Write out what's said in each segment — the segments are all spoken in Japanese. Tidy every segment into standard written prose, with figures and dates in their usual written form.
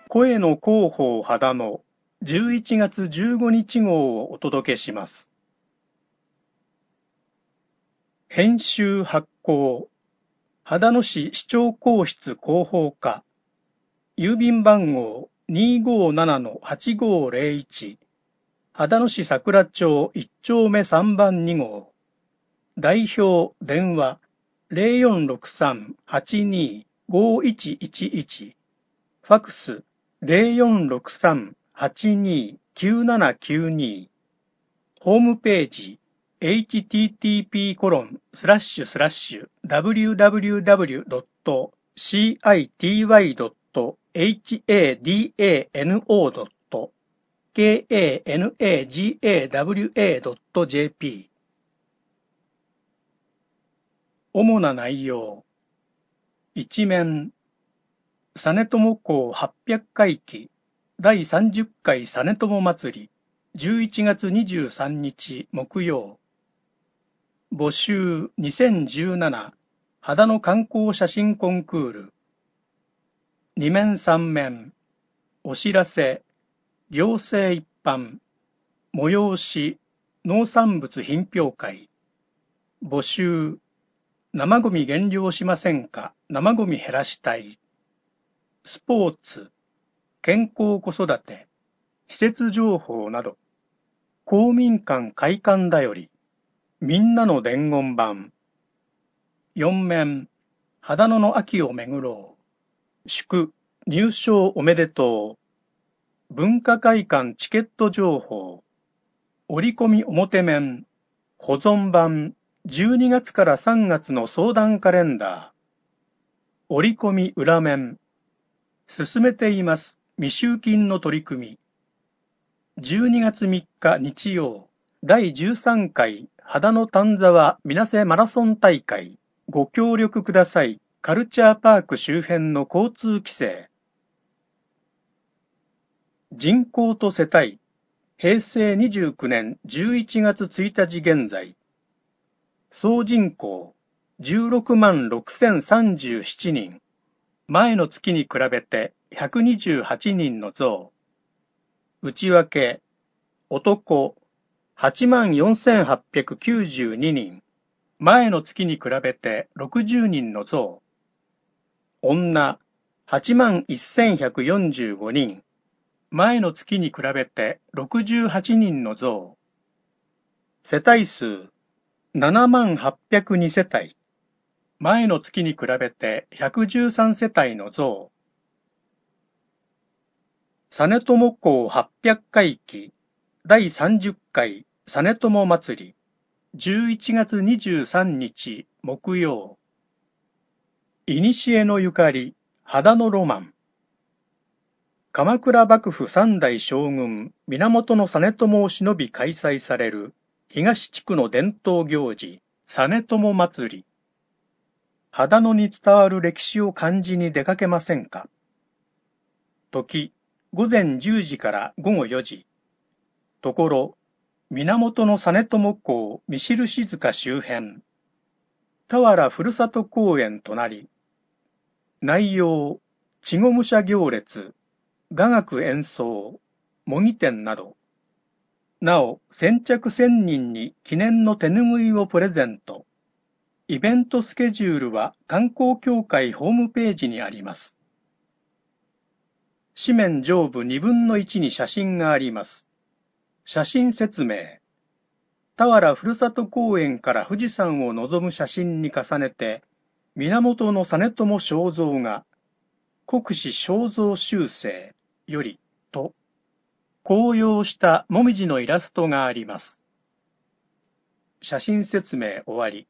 声の広報秦野11月15日号をお届けします。編集発行秦野市市長公室広報課郵便番号 257-8501 秦野市桜町1丁目3番2号代表電話 0463-825111 ファクス 0463-829792 ホームページ http://www.city.hadanowa.jp 主な内容一面実朝公800回忌第30回実朝祭り11月23日木曜募集2017秦野観光写真コンクール2面3面お知らせ行政一般催し農産物品評会募集生ゴミ減量しませんか生ゴミ減らしたいスポーツ健康子育て施設情報など公民館開館だよりみんなの伝言板4面秦野の秋を巡ろう祝入賞おめでとう文化会館チケット情報折り込み表面保存版12月から3月の相談カレンダー折り込み裏面進めています未収金の取り組み12月3日日曜第13回秦野丹沢水瀬マラソン大会ご協力くださいカルチャーパーク周辺の交通規制人口と世帯平成29年11月1日現在総人口16万6037人前の月に比べて128人の増内訳男8万4892人前の月に比べて60人の増女8万1145人前の月に比べて68人の増世帯数7万802世帯前の月に比べて113世帯の増実朝公800回忌第30回実朝祭り11月23日木曜古のゆかり秦野ロマン鎌倉幕府三代将軍源実朝を偲び開催される東地区の伝統行事実朝祭り秦野に伝わる歴史を感じに出かけませんか時午前10時から午後4時ところ源実朝公見印塚周辺田原ふるさと公園隣内容稚児武者行列雅楽演奏模擬店などなお先着1000人に記念の手ぬぐいをプレゼントイベントスケジュールは観光協会ホームページにあります紙面上部2分の1に写真があります写真説明田原ふるさと公園から富士山を望む写真に重ねて源実朝肖像画国史肖像修正よりと紅葉したもみじのイラストがあります写真説明終わり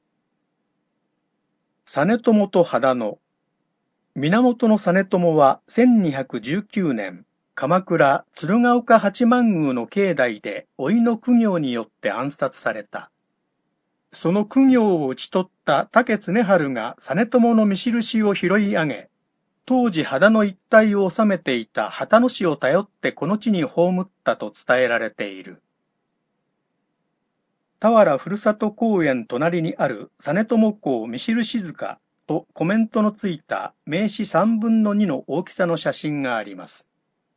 実朝と秦野源実朝は1219年鎌倉鶴岡八幡宮の境内で甥の公暁によって暗殺された。その公暁を討ち取った武経春が実朝の見印を拾い上げ、当時秦野一帯を治めていた秦野市を頼ってこの地に葬ったと伝えられている。田原ふるさと公園隣にある実朝公見印塚とコメントのついた名詞3分の2の大きさの写真があります。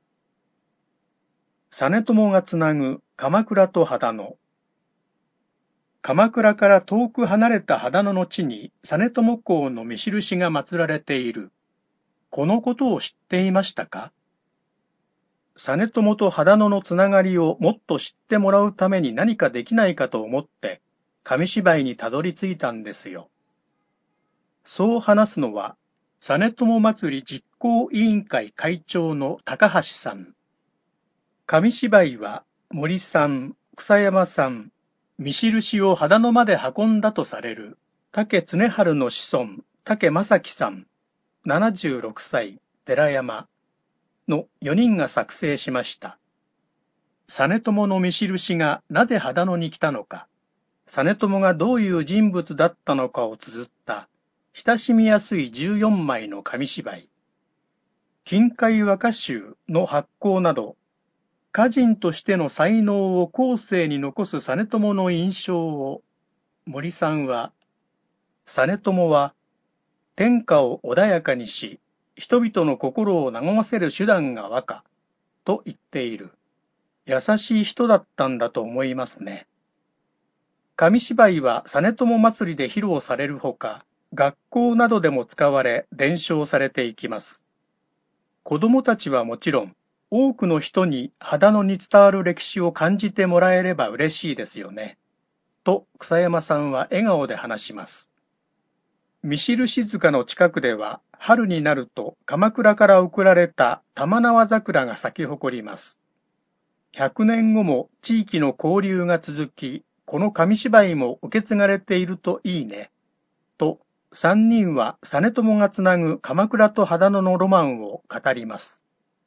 実朝がつなぐ鎌倉と秦野。鎌倉から遠く離れた秦野の地に実朝公の見印が祀られている。このことを知っていましたか？実朝と秦野のつながりをもっと知ってもらうために何かできないかと思って紙芝居にたどり着いたんですよ。そう話すのは実朝祭り実行委員会会長の高橋さん。紙芝居は森さん、草山さん、見印を秦野まで運んだとされる武常春の子孫武正樹さん、76歳、寺山の4人が作成しました。実朝の見印がなぜ秦野に来たのか、実朝がどういう人物だったのかを綴った親しみやすい14枚の紙芝居。金海和歌集の発行など、歌人としての才能を後世に残す実朝の印象を、森さんは、実朝は天下を穏やかにし、人々の心を和ませる手段が和歌と言っている。優しい人だったんだと思いますね。紙芝居は実朝祭りで披露されるほか、学校などでも使われ伝承されていきます。子供たちはもちろん、多くの人に秦野に伝わる歴史を感じてもらえれば嬉しいですよね。と草山さんは笑顔で話します。見印塚の近くでは春になると鎌倉から送られた玉縄桜が咲き誇ります。100年後も地域の交流が続き、この紙芝居も受け継がれているといいね。と3人は実朝がつなぐ鎌倉と秦野のロマンを語ります。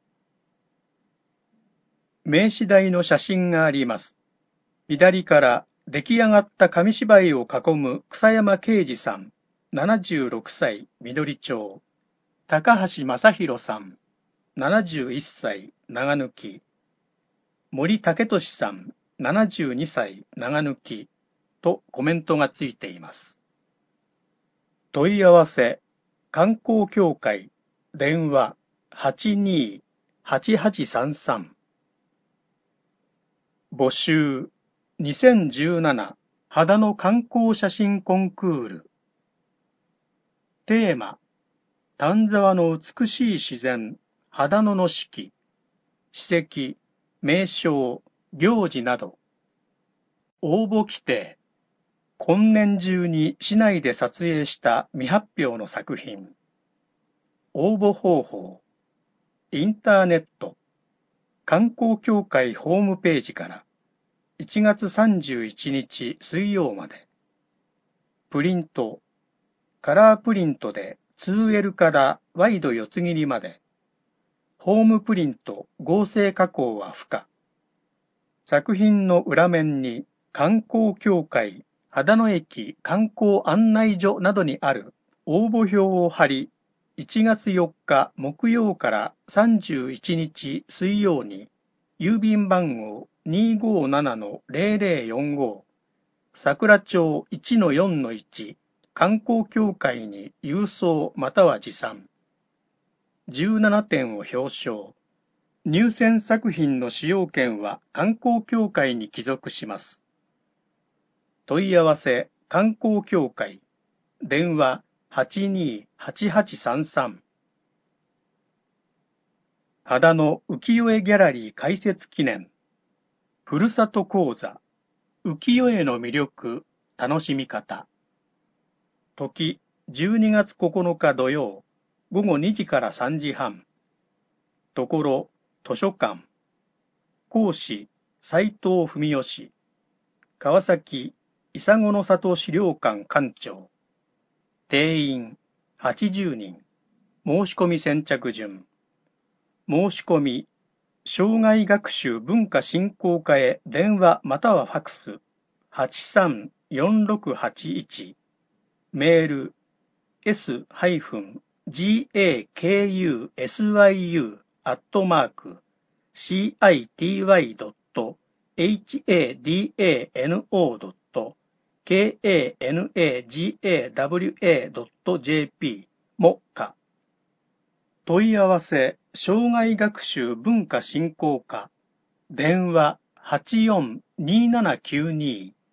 名刺台の写真があります。左から出来上がった紙芝居を囲む草山啓二さん、76歳、緑町。高橋正弘さん、71歳、長抜。森武俊さん、72歳、長抜とコメントがついています。問い合わせ、観光協会、電話、82-8833。募集、2017秦野観光写真コンクール。テーマ、丹沢の美しい自然、秦野の四季、史跡、名勝、行事など。応募規定、今年中に市内で撮影した未発表の作品。応募方法、インターネット、観光協会ホームページから1月31日水曜まで。プリント、カラープリントで 2L からワイド四つ切りまで。ホームプリント合成加工は不可。作品の裏面に観光協会秦野駅観光案内所などにある応募表を貼り、1月4日木曜から31日水曜に郵便番号 257-0045 桜町 1-4-1 観光協会に郵送または持参。17点を表彰。入選作品の使用権は観光協会に帰属します。問い合わせ観光協会電話 82-8833。秦野浮世絵ギャラリー開設記念。ふるさと講座。浮世絵の魅力、楽しみ方。時、12月9日土曜、午後2時から3時半。ところ、図書館。講師、斉藤文義。川崎、伊佐子の里資料館館長。定員、80人。申し込み先着順。申し込み、障害学習文化振興課へ電話またはファクス、834681。メール、s-gakusiu@city.hadano.jp kanagawa.jp もか。問い合わせ、障害学習文化振興課、電話84-2792